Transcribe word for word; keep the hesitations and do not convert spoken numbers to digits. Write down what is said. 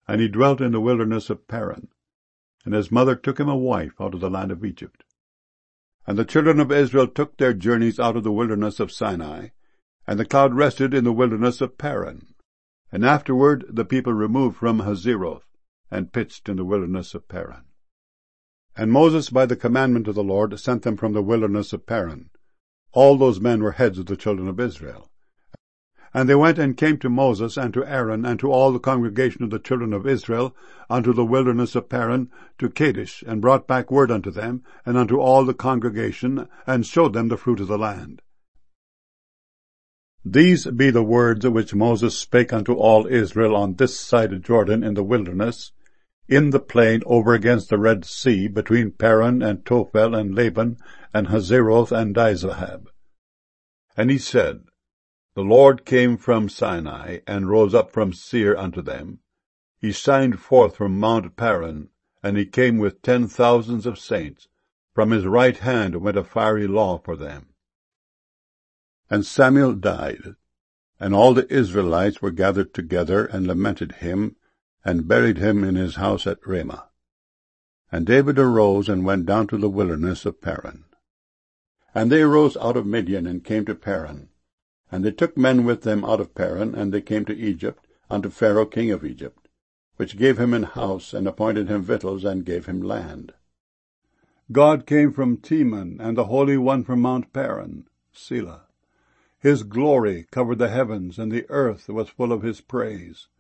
And he dwelt in the wilderness of Paran. And his mother took him a wife out of the land of Egypt. And the children of Israel took their journeys out of the wilderness of Sinai, and the cloud rested in the wilderness of Paran. And afterward the people removed from Hazeroth, and pitched in the wilderness of Paran. And Moses by the commandment of the Lord sent them from the wilderness of Paran. All those men were heads of the children of Israel. And they went and came to Moses and to Aaron and to all the congregation of the children of Israel unto the wilderness of Paran, to Kadesh, and brought back word unto them, and unto all the congregation, and showed them the fruit of the land. These be the words which Moses spake unto all Israel on this side of Jordan in the wilderness, in the plain over against the Red Sea, between Paran and Tophel and Laban, and Hazeroth and Dizahab. And he said, The Lord came from Sinai, and rose up from Seir unto them. He shined forth from Mount Paran, and he came with ten thousands of saints. From his right hand went a fiery law for them. And Samuel died, and all the Israelites were gathered together, and lamented him, and buried him in his house at Ramah. And David arose, and went down to the wilderness of Paran. And they arose out of Midian, and came to Paran. And they took men with them out of Paran, and they came to Egypt, unto Pharaoh king of Egypt, which gave him an house, and appointed him victuals, and gave him land. God came from Teman, and the Holy One from Mount Paran, Selah. His glory covered the heavens, and the earth was full of his praise.